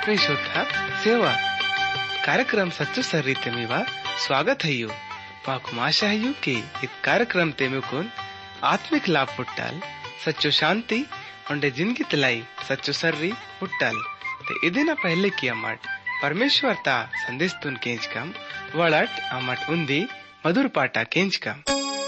आत्मीय श्रोता सेवा कार्यक्रम सच्चो सर्रीते मीवा स्वागत है यू माकु आशा है यू कि इस कार्यक्रम ते मेकुन आत्मिक लाभ पुट्टाल सच्चो शांति उंडे जिंदगी तलाई सच्चो सर्री पुट्टाल ते इदिना पहले की अमट परमेश्वर ता संदेश तुन केंच कम वड़ट अमट उन्दी मधुर पाटा केंच कम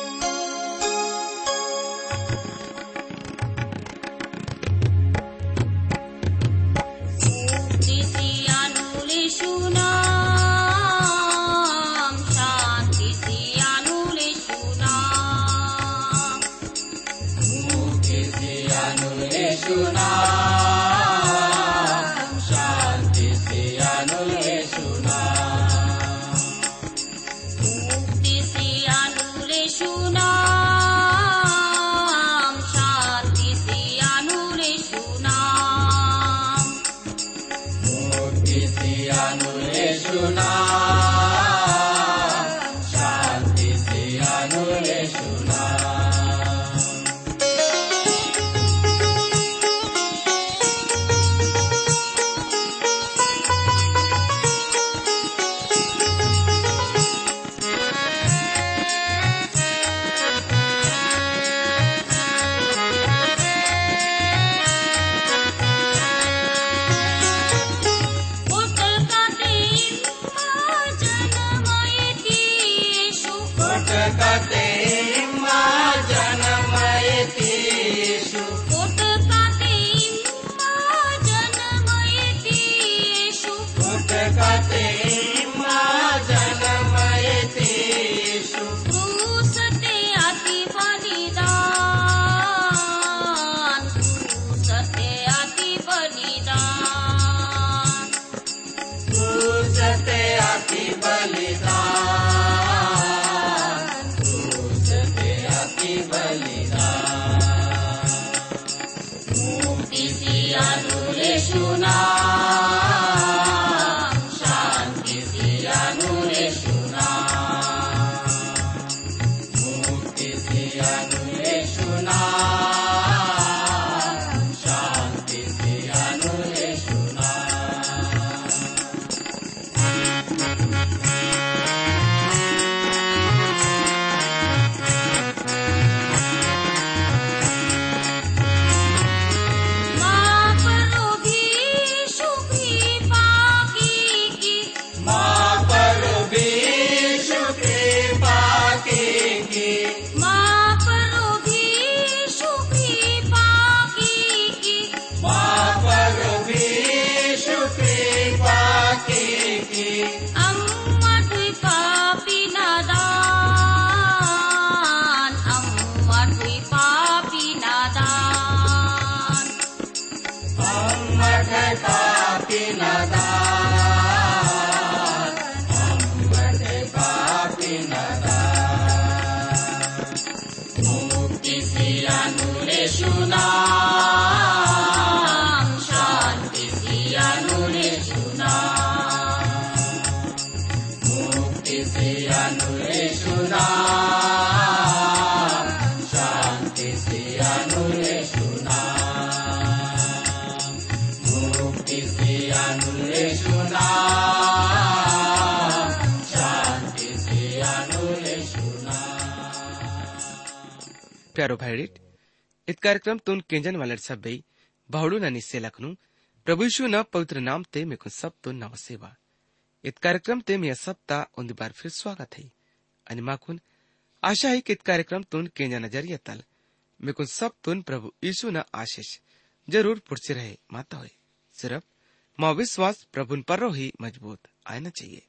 प्यारो भाईडिट इत कार्यक्रम तुन केंजन वालर सब बई बहुड़ू न निस्से लखनू प्रभु यीशु न पवित्र नाम ते मेकुन सब तुन नव सेवा इत कार्यक्रम ते मैं सप्ता उन्दी बार फिर स्वागत है अनि माकुन आशा है कि इत कार्यक्रम तुन केंजा नजरिया तल मेकुन सब तुन प्रभु यीशु न आशीष जरूर पुरसे रहे माता होए सिर्फ माँ विश्वास प्रभुन पर ही मजबूत आना चाहिए।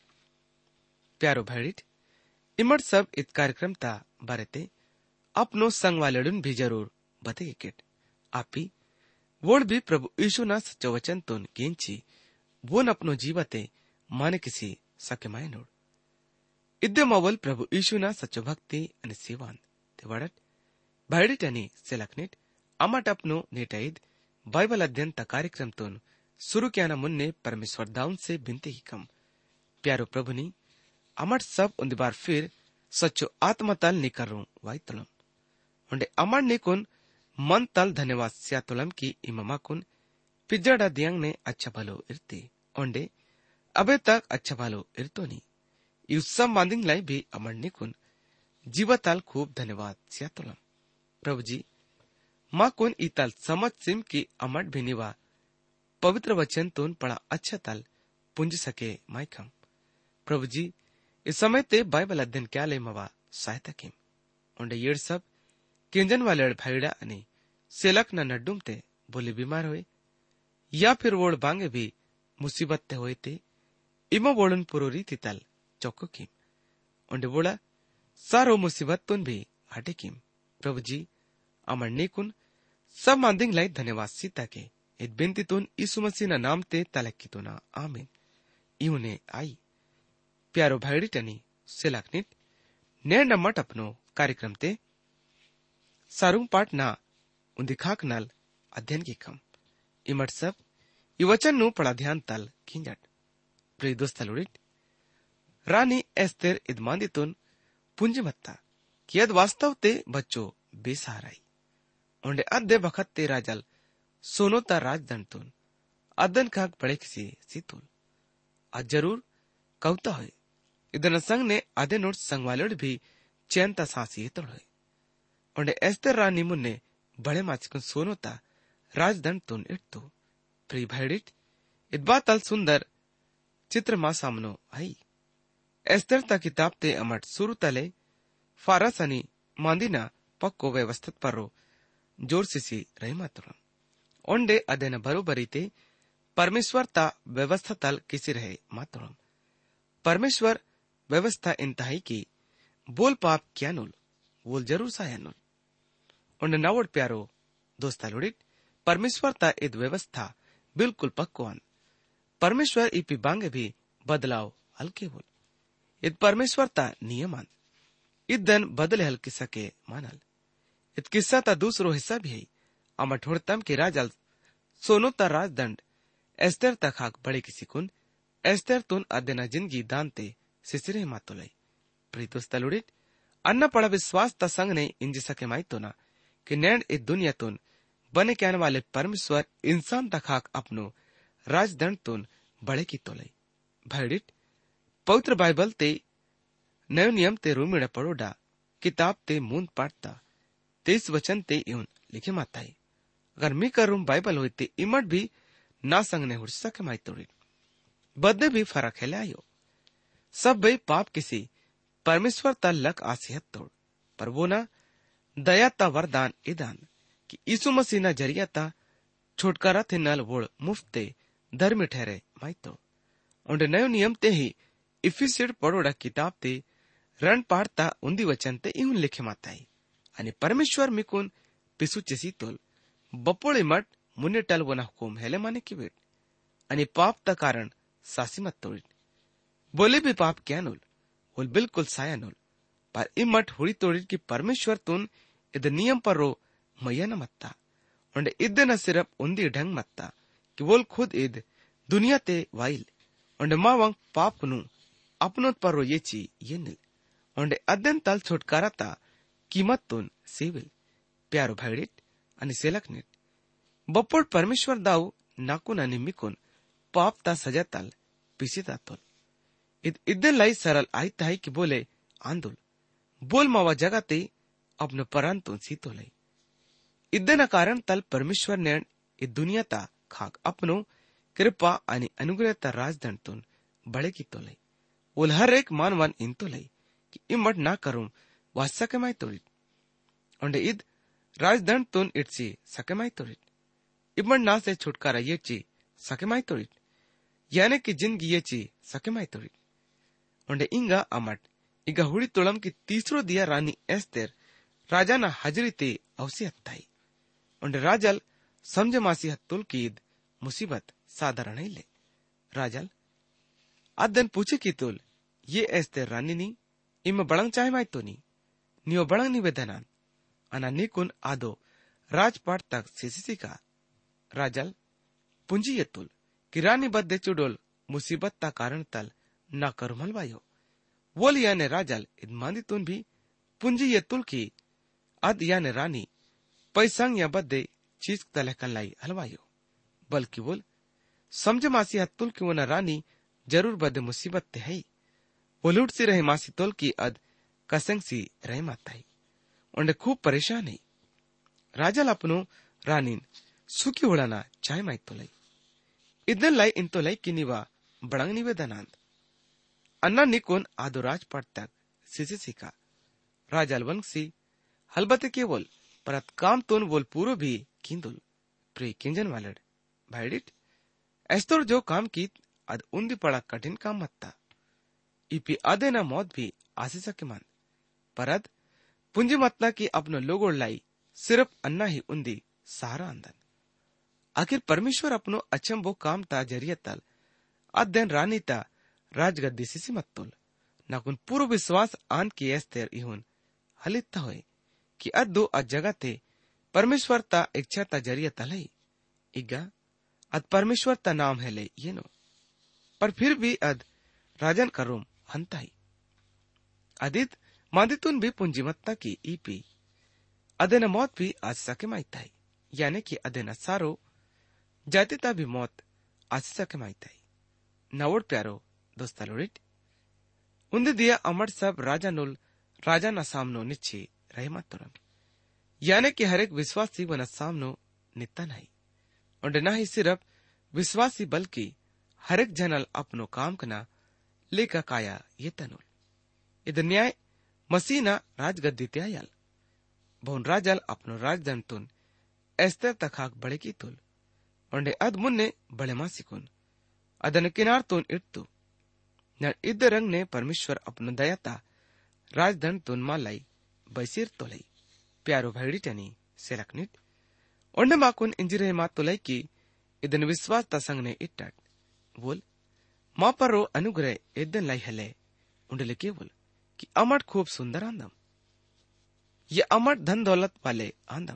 प्यारो भाईडिट इमर सब इत कार्यक्रम ता बारे अपनो संग वाले भी जरूर बताइए किट आपी वोड़ भी प्रभु यीशु ना सच्चो वचन तुन केंची वो न अपनो जीवते माने किसी सके माय नोड इद्दे मोवल प्रभु यीशु ना सच्चो भक्ति अनि सेवान ते वड़ट भाईडिटनी सेलकनेट अमट अपनो नेटाइद बाइबल अध्ययन ता कार्यक्रम तुन शुरू किया मुन्ने परमेश्वर दाऊन से बिनते ही कम प्यारो प्रभुनी अमट सब उन्दी बार फिर सच्चो आत्मा तल निकरूं वाई तलम उंडे अमर निकुन मन तल धन्यवाद स्यातुलम की इमामा कुन पिज्जाडा दियांग ने अच्छा भलो इरती ओंडे अबे तक अच्छा भालो इरतोनी ई उत्सव मांदिंग लाई भी अमणनिकुन जीवताल खूब धन्यवाद सियातोलम प्रभु जी माँ कोण इताल समझ सिम की अमट भिनिवा पवित्र वचन तोन पड़ा अच्छा ताल पुंज सके माइकम प्रभु जी इस समय ते बाइबल अध्ययन क्या ले मवा सहायता किम ओंडे येड़ सब केंजन वाले भाईड़ा अने सेलक न नड्डुम ते बोले बीमार हुए या फिर वोड़ बांगे भी मुसीबत ते हुए ते इमा वोड़न पुरो रीति तल चौको किम ओंडे बोला सारो मुसीबत तुन भी हटे किम प्रभु जी अमरने कुन सब मांदिंग लाई धन्यवाद सीता के इत बिनती तुन यीशु मसीह ना नाम ते तलक की तुना आमीन इउने आई प्यारो भाईड़ी टनी सेलाकनिट ने नमट अपनो कार्यक्रम ते सारुंग पाठ ना उन्दिखाक नाल अध्ययन की कम इमट सब वचन नु पड़ा ध्यान तल खिंजट प्रिय दोस्तलुड़िट रानी एस्तेर इदमांदितुन पुंजमत्ता कि यद वास्तव ते बच्चों बेसहाराई ओंडे अद्दे बखत ते राजल सोनोता राजदंडतुन अदन खाक बड़े किसी सीतुल आज जरूर कौता है इधर संग ने आधे नोट संगवालोड भी चैनता सांसी तोड़ है ओंडे एस्तेर रानी मुन्ने बड़े माचकुन सोनोता राजदंडतुन इट्टो प्रिय भाईडिट इदबा तल सुंदर चित्र मा सामनो आई एस्तेर ता किताब ते अमट सुरु तले फारस अनि मांदिना पक्को व्यवस्थित परो जोर सिसी रही मातुरम ओंडे अदेन बरोबरी ते परमेश्वर ता व्यवस्था तल किसी रहे मातुरम परमेश्वर व्यवस्था इंतहाई की बोल पाप क्या नुल बोल जरूर सायनुल ओंडे नवड़ प्यारो दोस्ता लुड़िट परमेश्वर ता इद व्यवस्था बिल्कुल पक्कोन परमेश्वर इपी बांगे भी बदलाव हल्के बोल इत परमेश्वर ता नियमन इदन बदले हल्के सके मानल इत किस्सा ता दूसरो हिस्सा भी है अमर ठोड़तम के राजल सोनो ता राजदंड एस्तेर ता खाक बड़े किसी कुन एस्तेर तुन अदेना जिंदगी दानते सिसिरे मातुलाई प्रीतोस्ता लुड़ित अन्ना पड़ा विश्वास ता संग ने इंज सके माइतो ना कि नैंड इत दुनिया तुन बने कहने वाले परमेश्वर इंसान ता खाक अपनो राजदंड तुन बड़े की तोलाई भाईडिट पवित्र बाइबल ते नयो नियम ते रूमिड़ पड़ोडा किताब ते मूंद पाटता 23 वचन ते यून लिखे माताई अगर मी करूं बाइबल होई ते इमट भी ना संग ने हुड़ सके माई तोड़ी बदे भी फर्क है लायो सब भाई पाप किसी परमेश्वर ता लक आसियत तोड़ पर वो ना दया ता वरदान इदान कि यीशु मसीह ना जरिया ता छुटकारा थे नल वोड़ मुफ्ते धर्म ठहरे माई तोड़ उन्हें नयो नियम ते ही इफिसिड पड़ोड़ा किताब ते रण पाड़ता उन्दी वचन ते इहुन लिखे माताई आणि परमेश्वर मिकुन पिसुचेसी तोल बपोळे मट मुन्ने टल वना हुकुम हेले माने की बेट आणि पाप ता कारण सासी मत तोड़ बोले भी पाप क्या नुल बोल बिल्कुल साया नुल पर इमट हुड़ी तोड़ी की परमेश्वर तुन इद नियम पर रो मैया न मत्ता उन्हें इद न सिर्फ उन्दी ढंग मत्ता कि बोल खुद इद दुनिया ते वाइल उन्हें माँ वंग पाप नु अपनों पर रो ये ची ये निल उन्हें अध्ययन तल छुटकारा ता कीमत तुन सेविल प्यारो भाईडिट आणि सेलकनिट बप्पोड परमेश्वर दाऊ नाकुन आणि मिकुन पाप ता सजा तल पिसिता तोल इदन लाई सरल आयता है कि बोले आंदोल बोल मावा जगाते अपने परान तुन सीतो लाई इदन कारण तल परमेश्वर ने इ दुनिया ता खाक अपनो कृपा आणि अनुग्रह ता राजदंड तुन बड़े की तोलाई बोल हर एक मानवन इन तो लाई कि इमट ना करूं वास्सा के माई तोड़ी ओंडे इद राजदंड तुन इटसी सके माई तोड़ी इमट ना से छुटकारा ये ची सके माई तोड़ी यानी कि जिंदगी ये ची सके माई तोड़ी ओंडे इंगा अमट इगा हुड़ी तोलम की तीसरो दिया रानी एस्तेर राजा ना हजरी ते अवसी हत्ताई ओंडे राजल समझे मासी हत्तुल की ईद मुसीबत साधारण ही ले राजल अदन पूछे की तुल ये एस्तेर रानी नी इम बड़ंग चाहे माई तो नी नियो बड़ंग निवेदनान अना निकुन आदो राजपाट तक सिसिसी का राजल पुंजी ये तुल कि रानी बद्दे चुडोल मुसीबत ता कारण तल ना कर मलवायो वोल याने राजल इदमांदी तुन भी पुंजी ये तुल की अद याने रानी पैसंग या बद्दे चीज तलह कलाई हलवायो बल्कि बोल समझ मासी हत्तुल की वो न रानी जरूर बद मुसीबत ते है वो लूट सी रहे मासी तोल की अद कसंग सी रहे माताई उन्हें खूब परेशान है राजल अपनो रानीन सुखी उड़ाना चाहे माई तो लई इदन लाई इन तो लई किनिवा बड़ंग निवेदनांत अन्ना निकोन आदो राज तक सिसी सिका राजल वंग सी हलबते केवल परत काम तोन वोल पूरो भी किंदुल प्रे किंजन वालड भाईडिट एस्तोर जो काम की अद उन्दी पड़ा कठिन काम मत्ता इपी आदे ना मौत भी आसी सके मान परद पुंजी मतला की अपनो लोगों लाई सिर्फ अन्ना ही उन्दी सहारा अंदन आखिर परमेश्वर अपनो अचंबो काम ता जरिए तल अध्ययन रानी ता राजगद्दी सिसी मत्तुल नाकुन पूर्व विश्वास आन की एस्तेर इहुन हलित होए कि अद्दो जगह ते परमेश्वर ता इच्छा ता जरिए तलई इगा अद परमेश्वर ता नाम है ले ये नो पर फिर भी अद राजन करूम हंताई अदित मादितुन भी पुंजीमत्ता की ईपी अदेन मौत भी आज सके माइताई यानी कि अदेन सारो जातिता भी मौत आज सके माइताई नवोड प्यारो दोस्ता लोडिट उन्दे दिया अमर सब राजा नुल राजा न सामनो निच्छे रहे मातुरम यानी कि हर एक विश्वासी वन सामनो नित्ता नहीं और न ही सिर्फ विश्वासी बल्कि हर एक जनल अपनो काम कना लेका काया ये तनुल इद न्याय मसीना राजगद्दी त्यायल बहुन राजल अपनो राजदन तुन एस्तर तखाक बड़े की तुल और अद मुन्ने बड़े मासिकुन अदन किनार तुन इट्तु न इद रंग ने परमेश्वर अपनो दयाता राजधन तुन मालाई बैसिर तोलई प्यारो भैडी टनी सेलकनिट ओंडे माकुन इंजिरे मा तोलई की इदन विश्वास तसंग ने इट्टट बोल मा परो अनुग्रह इदन लाई हले उंडले केवल कि अमट खूब सुंदर आंदम ये अमट धन दौलत वाले आंदम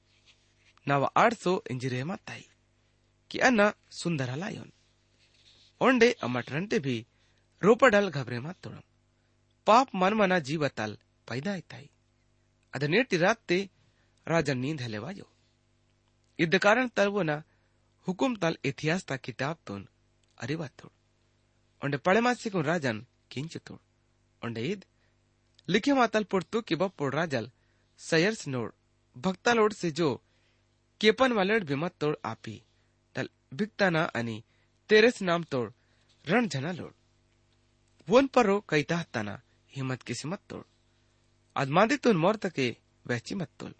नव 800 इंजिरे माताई कि अन्ना सुंदर हलायोन ओंडे अमट रंटे भी रोपडल घबरे मातुरम पाप मन मना जीवतल पैदा इताई अद नेटी रात ते राजा नींद हलेवायो इद कारण तलवना हुकुम तल इतिहास ता किताब तुन अरिवातुड़ ओंडे पड़े मासिको राजन किंचतुड़ ओंडे इद लिखे मातल पुड़तु कि बपुड़ राजल सयर्स नोड भक्ता लोड से जो केपन वालेड बिमत तोड़ आपी तल भिक्ताना अनि तेरेस नाम तोड़ रण जना लोड वन परो कैता हत्ताना हिम्मत किस्मत तोड़ आदमादी तुन मोर्त के वहची मत तुल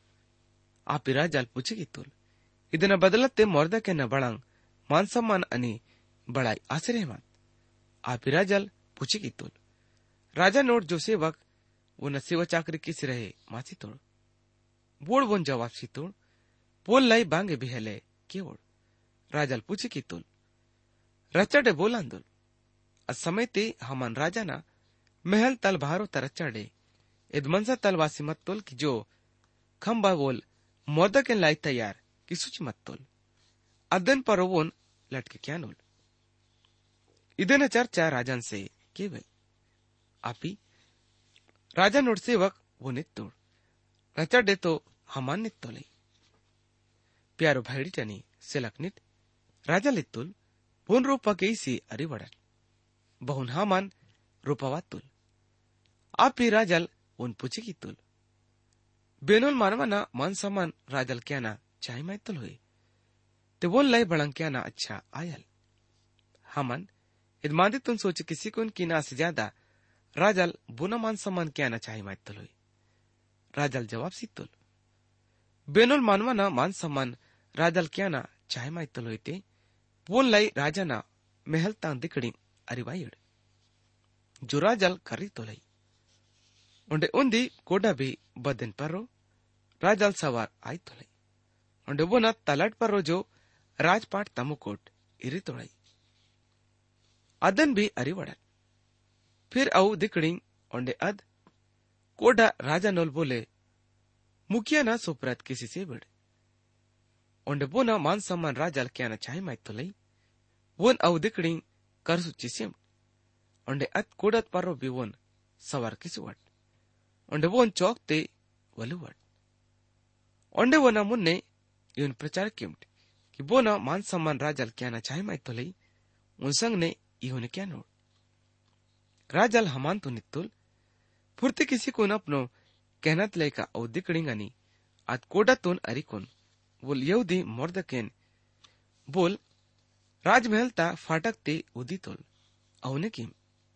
आपी राजल पूछे की तुल इदना बदलते मोर्दा के न बड़ंग मान सम्मान अनि बड़ाई आश्रय मत आपी राजल पूछे की तुल राजा नोट जो सेवक वो न सेवा चाकरी किस रहे मासी तोड़ बोड़ बोन जवाब सी तोड़ बोल लाई बांगे बिहले केवड़ राजल पूछे की तुल रचडे बोलांदुल समय ते हमन राजा ना महल तल भारो तरचडे इद मनसा तलवासी मत तुल की जो खम्बा बोल मोर्दा के लाई तैयार की सूची मत तुल अदन परोवन लटके क्या नोल इदन चर्चा राजन से केवल आपी राजा नोट सेवक वो नित्तोड़ रचडे तो हमान नित्तोले प्यारो भाईडी टनी सेलकनित राजा लित्तुल बोन रूपा केसी अरिवड़ल बहुन हामान रूपवातुल आपी राजल उन पूछे की तुल बेनोल मानवाना मान सम्मान राजल क्या ना चाहे मैतुल हुए ते बोल लाई बड़ंग क्या ना अच्छा आयल हमन इदमादी तुम सोचे किसी को उनकी ना से ज्यादा राजल बुना मान सम्मान क्या ना चाहे मैतुल हुए राजल जवाब सी तुल बेनोल मानवाना मान सम्मान राजल क्या ना चाहे मैतुल हुए ते बोल लाई राजा ना महल ता दिकड़ी अरिवायड़ जो राजल करी तोलई उंडे उन्दी कोडा भी बदन परो राजल सवार आई तोलई उंडे बुना तलट परो जो राजपाट तमुकोट इरी तोड़ई अदन भी अरिवड़ल फिर अऊ दिकड़ी उंडे अद कोडा राजा नोल बोले मुखिया ना सुप्रत किसी से बिड़ उंडे बुना मान सम्मान राजल क्या ना चाहे माई तोलई वोन अऊ दिकड़ी कर सुची सिम उंडे अत कोडत परो भी वोन सवार किसी वट उंडे वोन चौक ते वलुवट उंडे वोना मुन्ने यून प्रचार किम्ट कि बोना मान सम्मान राजल क्या ना चाहे माइतो लई उनसंग ने इहोने क्या नोड राजल हमान तो नित्तुल फुर्ती किसी को न अपनो कहनत लय का औदिकड़िंगानी आत कोडातून अरिकोन बोल यहूदी मोर्दकेन बोल राजमहल ता फाटक ते उदितोल औने किम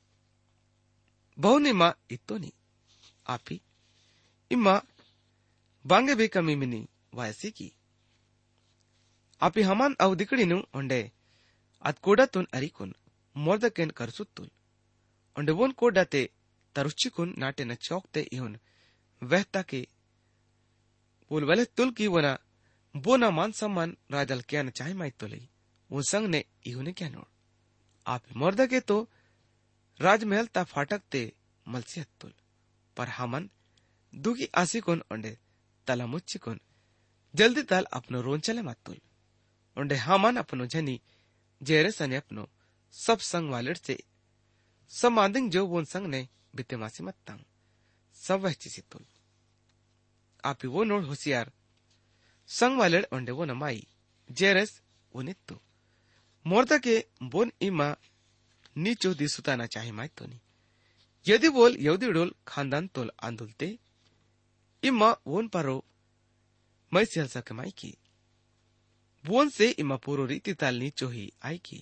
बहुने मा इत्तोनी आपी इम्मा बांगे बे कमी मिनी वायसी की आपी हमान औदिकड़िनु ओंडे आत कोडातून अरिकोन मोर्दकेन करसुत्तुल ओंडे वोन कोडाते तरुच्चिकुन नाटे न चौकते इहुन वहता के बोल वले तुल की वना बोना मान सम्मान राजल क्या न चाहे माइत तो लई वो संग ने इहुने क्या नोड आप मोर्दा के तो राजमहल ता फाटक ते मलसी हत्तुल पर हमन दुगी आसिकोन ओंडे तला मुच्चिकोन जल्दी तल अपनो रोन चले मातुल ओंडे हमन अपनो जनी जेरस अने अपनो सब संग वालेट से सब मांदिंग जो वोन संग ने बिते मासी मत्तांग सब वहची सितुल आपी वो नोड होशियार संग वालेट ओंडे वो नमाई जेरस उनित्तु मोर्दा के बोन इमा नीचो दी सुताना चाहे माय तो नहीं यदि बोल यहूदी डोल खानदान तोल आंदुलते इमा वोन परो मैं सियल सके माई की वोन से इमा पूरो रीति ताल नीचो ही आई की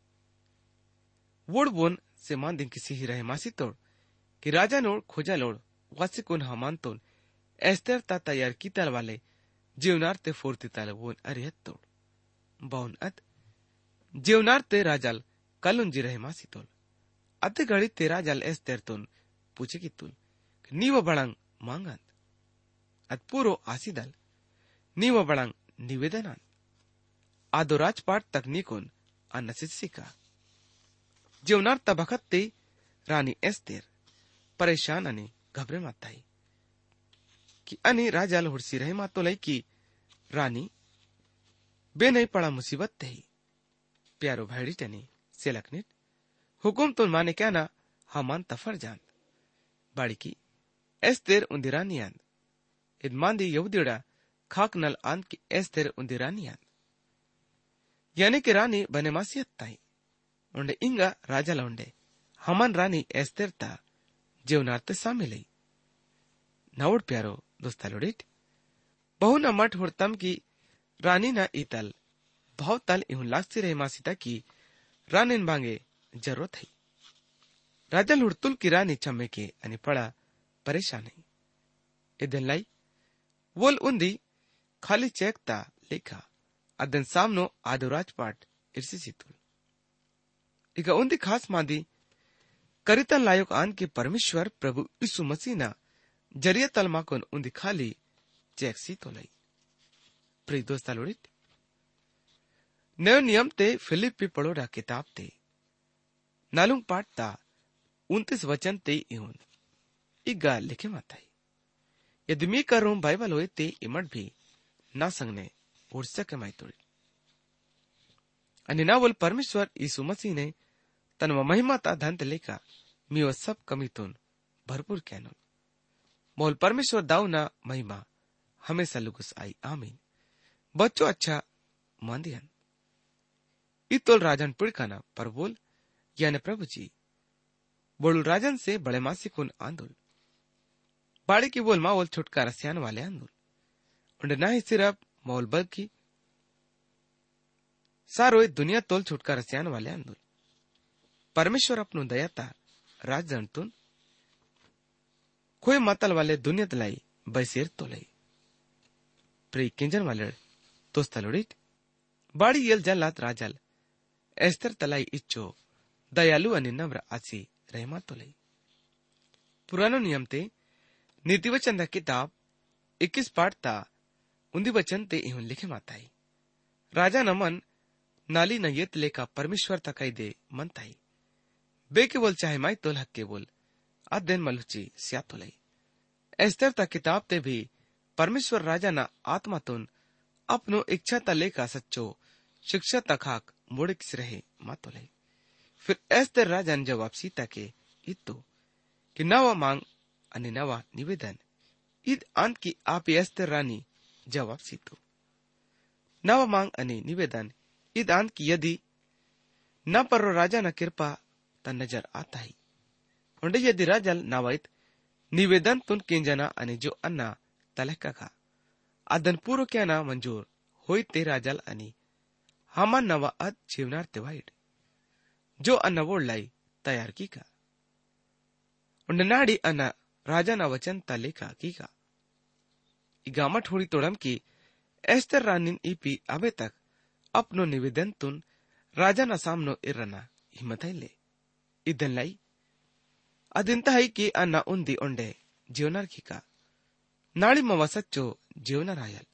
वोड बोन से मांदिंग किसी ही रहे मासी तोड़ कि राजा नोड़ खोजा लोड़ वासिकुन हमान तोल एस्तर ता तैयार की ताल वाले जीवनार ते फोर्ती ताल वोन अरिहत तोड़ बाउन अत जीवनार ते राजाल कलुंजी रहे मासी तोल अते घड़ी ते राजाल एस्तर तोन पूछे की तुल नीव बड़ंग मांगंत अत पूरो आसीदल नीव बड़ंग निवेदनान आदो राजपाट तकनीकोन अनसिसिका जीवनार तबखत ते रानी एस्तेर परेशान अने घबरे माताई कि अने राजाल हुड़सी रहे मातो लई की रानी बे नहीं पड़ा मुसीबत ते ही प्यारो भाईड़ी टने सेलकनिट हुकुम तो माने क्या ना हमान तफर जान बाड़ी की एस्तेर उन्दिरानियान इदमांदी यहूदीड़ा खाक नल आंद की एस्तेर उन्दिरानियान यानी कि रानी बने मासियत ताई उन्डे इंगा राजा लौंडे हमान रानी एस्तेर ता जीवनार्ते सामिलई नवड़ प्यारो दोस्ता लोडिट बहु न मठ हुड़तम की रानी ना इतल भाव तल इहुन लागसी रहे मासिता की रानिन बांगे जरूरत है राजा लुड़तुल की रानी चम्मे के अनि पड़ा परेशान है इदन लाई वोल उन्दी खाली चेकता लेखा अदन सामनो आदो राजपाट इर्सी सितुल इका उन्दी खास मांदी करितन लायक आन के परमेश्वर प्रभु यीशु मसीह ना जरिया तलमाकोन उन्दी खाली चेक सी तो लाई प्रिय दोस्ता लोड़ित नयो नियम ते फिलिपी पड़ोड़ा किताब ते नालुंग पाठ ता 29 वचन ते इहुन इगा लिखे माताई यदि मी करूं बाइबल होए ते इमट भी ना संगने उड़ सके माई तोड़ी अनि ना बोल परमेश्वर यीशु मसीह ने तन महिमा ता धंत लेका मी वो सब कमी तुन भरपूर कहनो बोल परमेश्वर दाऊ ना महिमा हमेशा लुगुस आई आमीन बच्चों अच्छा मांदियन इतोल राजन पिड़काना पर बोल याने प्रभु जी बोल राजन से बड़े मासी कुन आंदोल बाड़ी की बोल माओल छुटकारा सियान वाले आंदोल उन्हें ना ही सिर्फ मौल बल्कि सारो दुनिया तोल छुटकारा सियान वाले आंदोल परमेश्वर अपनो दयाता राजन तुन कोई मतल वाले दुनिया तलाई बैसेर तो लाई प्री किंजन वाले दोस्ता लोड़ित बाड़ी यल जल्लात राजल एस्तर तलाई इच्छो दयालु अनि नम्र आसी रहमा तो लाई पुरानो नियम ते नीति वचन दा किताब 21 पाठ ता उन्दी वचन ते इहुन लिखे माताई राजा नमन नाली न येत लेका परमेश्वर तकाई दे मनताई बे के बोल चाहे माई तोल हक के बोल अध्ययन मलुची स्या तो लाई एस्तर ता किताब ते भी परमेश्वर राजा ना आत्मा तुन अपनो इच्छा ता लेका सच्चो शिक्षा तखाक मोड़िक्स रहे मातो लाई फिर एस्तर राजा ने जवाब सीता के इतो कि नवा मांग अनि नवा निवेदन ईद अंत की आप एस्तर रानी जवाब सीतो नवा मांग आणि निवेदन ईद की यदि न पर्रो राजा न कृपा ता नजर आता ही उंडे यदि राजल नावाईत निवेदन तुन किंजना आणि जो अन्ना तलहका का आदन पूर्व क्या ना मंजूर होई ते राजल आणि हामान नवा अद जीवनार ते वाईट जो अन्न वोडलाई तयार की का उंड नाडी अन्न राजा ना वचन तलेका की का इगामा थोड़ी तोड़म की एस्तर रानिन ईपी अबे तक अपनो निवेदन तुन राजा ना सामनो इरना हिम्मत ले इदन लाई अदिंता है कि अन्ना उन्दी उंडे जीवनार की का नाड़ी मवा सच्चो जीवनार आयल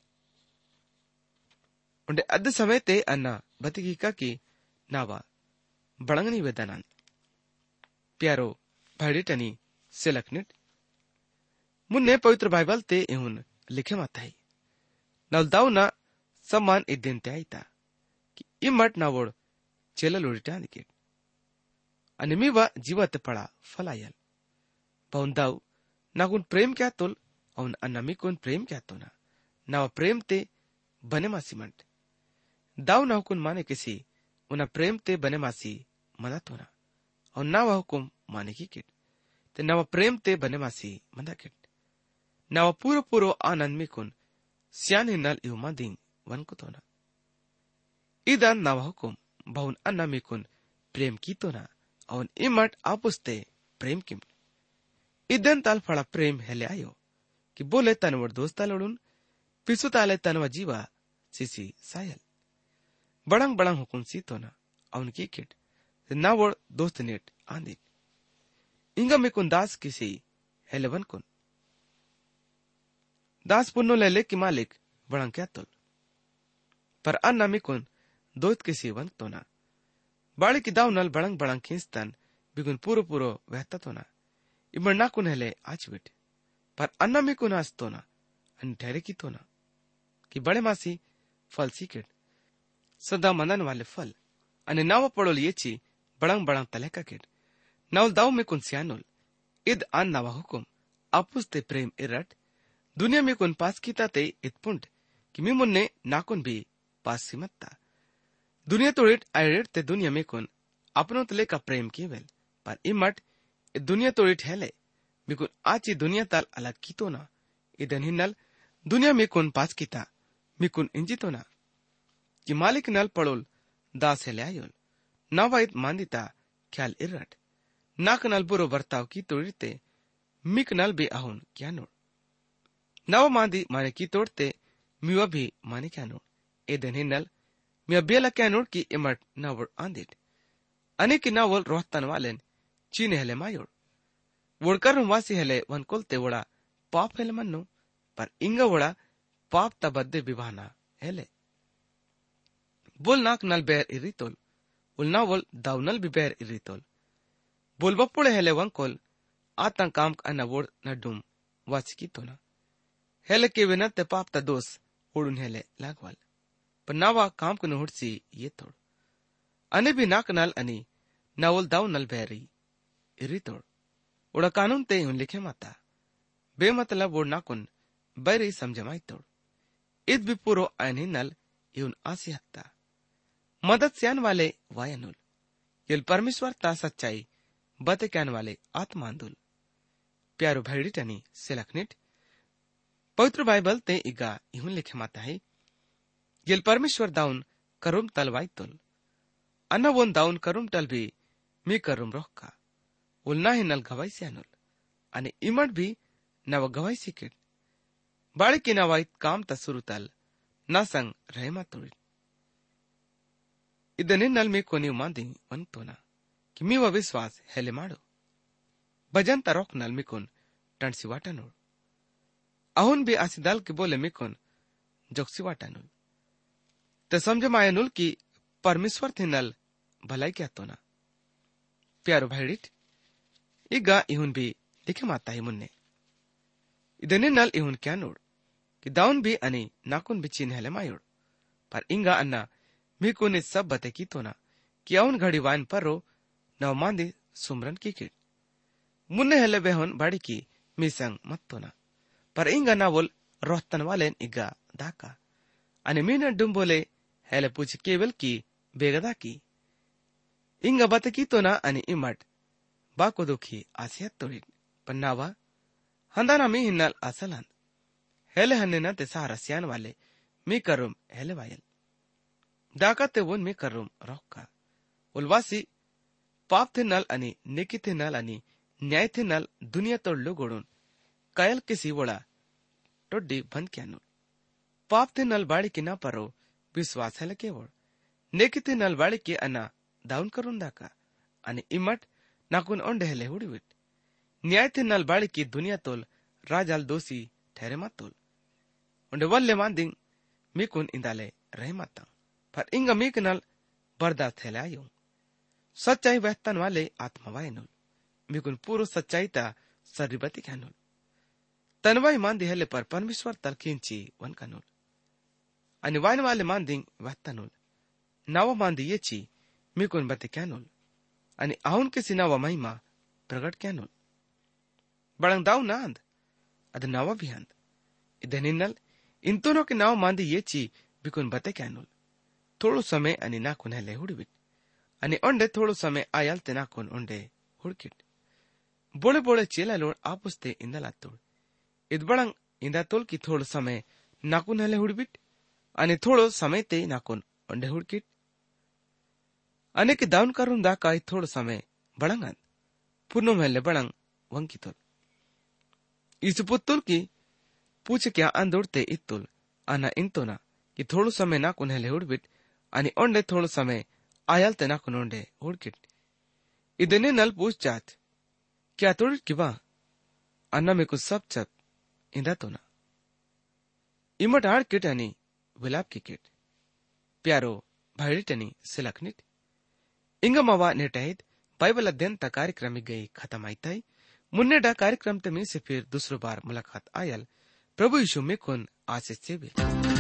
उंडे अद समय ते अन्ना बतिकी का की नावा बड़ंग निवेदनान प्यारो भाड़ीटनी सिलकनिट मुन्ने पवित्र बाइबल ते इहुन लिखे माता है नलदाव ना सम्मान इद्देन ते आईता कि इमट नावोड चेलल उड़िटा निकेट आणि मी वा जीवत पडा फलायल पाऊन दाव नागुन प्रेम क्या तोल औन अन्ना मी कोण प्रेम क्या तो ना नावा प्रेम ते बने मासी मंट दाव ना हुकुन माने किसी उना प्रेम ते बने मासी मदा तो ना और नावा हुकुम माने की किट ते नावा प्रेम ते बने मासी मदा किट नावा पूरो पूरो आनंद मी कुन सियान हिन्नल इहुमा दिंग वन को तो ना इदान नावा हुकुम भाउन अन्ना मी कुन प्रेम की तो ना और इमट आपुस्ते प्रेम किम इदन ताल फड़ा प्रेम हेले आयो कि बोले तनवर दोस्ता लड़ून पिसु ताले तनवा जीवा सिसी सायल बड़ंग बड़ंग हुकुम सी तो ना औन की किट ना वो दोस्त नेट आंदी इंगा में कुन दास किसी हेले वन कुन दास पुन्नो ले कि मालिक बड़ंग क्या तुल पर अन्ना में कुन दोस्त किसी वन तो ना बाड़ी की दाव नल बड़ंग बड़ंग खींचतन बिगुन पूरो पूरो वहता तो ना इमर ना कुन हेले आज बिट पर अन्ना में कुन आज तो ना अन ठहरे की तो ना कि बड़े मासी फल सीकेट सदा मनन वाले फल अने नाव पड़ोल येची बड़ंग बड़ंग तलेका केट नावल दाव में कुन सियानुल इद आन नावा हुकुम आपुस्ते प्रेम इरट दुनिया में कुन पास कीता ते इतपुंट कि मी मुन्ने नाकुन भी पास सिमत्ता दुनिया तोड़िट आयरेट ते दुनिया में कुन अपनो तले का प्रेम केवल पर इमट दुनिया तोड़िट हेले मिकुन आची दुनिया ताल अलग की तो ना इदन हिन्नल दुनिया में कुन पास कीता मिकुन इंजी तो ना कि मालिक नल पड़ोल दास हेले आयोल नावाइत मांदिता ख्याल इरट नाक नल बुरो बर्ताव की तोड़ते मिक नल भी आहुन क्या नोड़ नव मांदी माने की तोड़ते मिवा भी माने क्या नोड़ एदन हिन्नल मिया बेला क्या नोड़ की इमट नावड़ आंदिट अनेक नावल रोहतन वालेन चीन हेले मायोड़ वोड़कर वासी हेले वन कोलते वोड़ा पाप हेले मन्नो पर इंगा वोड़ा पाप तबद्दे विवाहना हेले बोल नाक नल बेर इरितोल उल नावल दावनल भी बेर इरितोल बोल बपुड़े हेले वंकोल आतंक काम अन्ना वोड़ नडुम वासी की तो ना हेले के विनते पाप ता दोस ओड़ुन हेले लागवाल पर नावा काम को हुड़सी ये तोड़ अने भी नाक नल अनि नावल दाव नल बेरी इरी तोड़ उड़ा कानून ते उन लिखे माता बेमतलब वो नाकुन बैरी समझमाई तोड़ इत भी पूरो आयनी नल यून आसी हत्ता मदद सियान वाले वायनुल युल परमेश्वर ता सच्चाई बते कैन वाले आत्मांदुल प्यारो भैडी टनी सिलकनिट पवित्र बाइबल ते इगा यून लिखे माता है युल परमेश्वर दाउन करुम तलवाई तुल अन्ना वोन दाउन करुम टल भी मी करुम रोह का उलना ही नल गवाई सियानुल अने इमट भी नव गवाई सिकेट बाड़ी की नवाई काम तसुरु तल ना संग रहमा तोड़ी इदने नल में कोनी मांदी वन तो ना कि मी व विश्वास हेले माडो भजन तरोक नल में कोन टंसी वाटनुल अहुन भी आसिदल के बोले में कोन जोक्सी वाटनुल ते समझ मायनुल की परमेश्वर थे नल भलाई क्या तो ना प्यारो भाईडिट इगा इहुन भी लिखे माता ही मुन्ने इदने नल इहुन क्या नोड़ कि दाउन भी अने नाकुन भी चीन हेले मायोड़ पर इंगा अन्ना मी कोने सब बते की तो ना कि अउन घड़ी वाइन पर रो नव मांदी सुमरन की किट मुन्ने हेले बेहन बाड़ी की मी संग मत तो ना पर इंगा ना बोल रोहतन वाले इगा दाका आणि मीन डुंबोले हेले पूछ केवल की बेगदा की इंग बतकी तो ना आणि इमट बाको दुखी आसियात तोडी पण नावा हंदाना मी हिन्नल असलन हेले हन्ने ते सारस्यान वाले मी करूम हेले वायल दाकाते वोन मी करूम रोक्का उलवासी पाप थे नल आणि नेकी थे नल आणि न्याय थे नल दुनिया तोडलो गोडून कायल किसी वोड़ा टोड्डी बंद क्यानो पाप थे नल बाड़ी की ना परो विश्वास है केवळ नेकी थे नल बाड़ी की अना दाउन करून दाका आणि इमट नाकुन ओंडे हेले हुडीविट न्याय थे नल बाड़ी की दुनिया तोल राजाल दोषी ठहरे मत तोल उंडे वल्ले मांदिंग मीकुन इंदाले रहे माता पर इंगा मीक नल बर्दाश्त हेले आयो सच्चाई वहतन वाले आत्मा वायनुल मीकुन पूरो सच्चाई ता सर्रिबती ख्यानुल तनवाई मांदी हेले पर परमेश्वर तलखींची वन कनुल आणि वायन वाले मांदिंग वहतनुल नावा मांदी येची मीकुन बते ख्यानुल आणि आहुन किसी नावा महिमा प्रगट ख्यानुल बड़ंग दाऊ नांद अद नावा भी हंद इधनिनल इंतोनो के नाव मांदी येची बिकुन बते ख्यानुल थोड़ो समय आणि नाकुन हेले हुडविट आणि ओंडे थोड़ो समय आयल ते नाकुन ओंडे हुडकिट बोले बोले चेला लोड आपुस्ते इंदला तोड इदबड़ंग इंदा तोल की थोड़ो समय नाकुन हेले हुडबिट आणि थोड़ो समय ते नाकुन ओंडे हुडकिट अनेक दाउन करून दाकाय थोड़ो समय बड़ंगन पुनो हेले बड़ंग वंकितोल इसुपुत्तुल की पूछ क्या अंदोड़ते इत्तुल अना इंतोना की थोड़ो समय नाकुन हेले हुडबिट आणि ओंडे थोड़ो समय आयल ते नाकुन ओंडे हुडकिट इदने नल पूछ जात क्या तोड़िट की बा अन्ना में कुछ सब चप इंदा तो ना इमट आड़ किट आणि विलाप की किट प्यारो भाईटनी सिलखनिट इंग मवा नेटाहित बाइबल अध्ययन ता कार्यक्रम गई खत्म आईताई मुन्नेडा कार्यक्रम ते में से फिर दूसरो बार मुलाकात आयल प्रभु यीशु में कुन आशीष से भी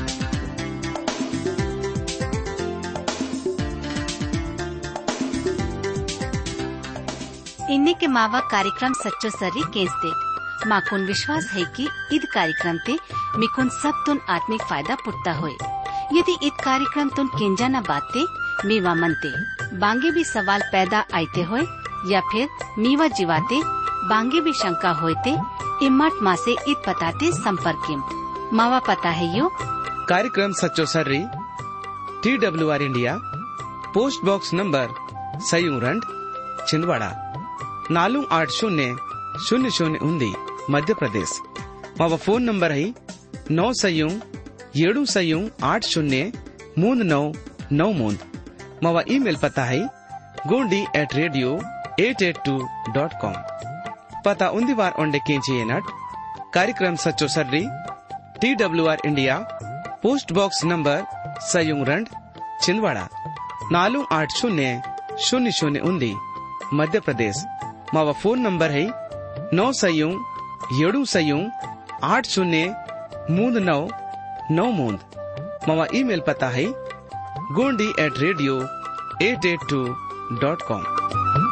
इन्ने के मावा कार्यक्रम सच्चो सर्री केस दे माकुन विश्वास है कि ईद कार्यक्रम ते मिकुन सब तुन आत्मिक फायदा पुटता होए यदि ईद कार्यक्रम तुन केंजा न बाते मीवा मनते बांगे भी सवाल पैदा आते होए या फिर मीवा जीवाते बांगे भी शंका होते इम्मत माँ से ईद पताते संपर्किम मावा पता है यो कार्यक्रम सच्चो सर्री TWR India post box number सयूरंड छिंदवाड़ा 480000 मध्य प्रदेश मावा फोन नंबर है 9 मावा ईमेल पता है gondi@radio882.com पता उन्दी बार ओंडे केंची नट कार्यक्रम सच्चो सर्री TWR India post box number सयूरंड छिंदवाड़ा 480000 मध्य प्रदेश मावा फोन नंबर है 9 मावा ईमेल पता है gondi@radio882.com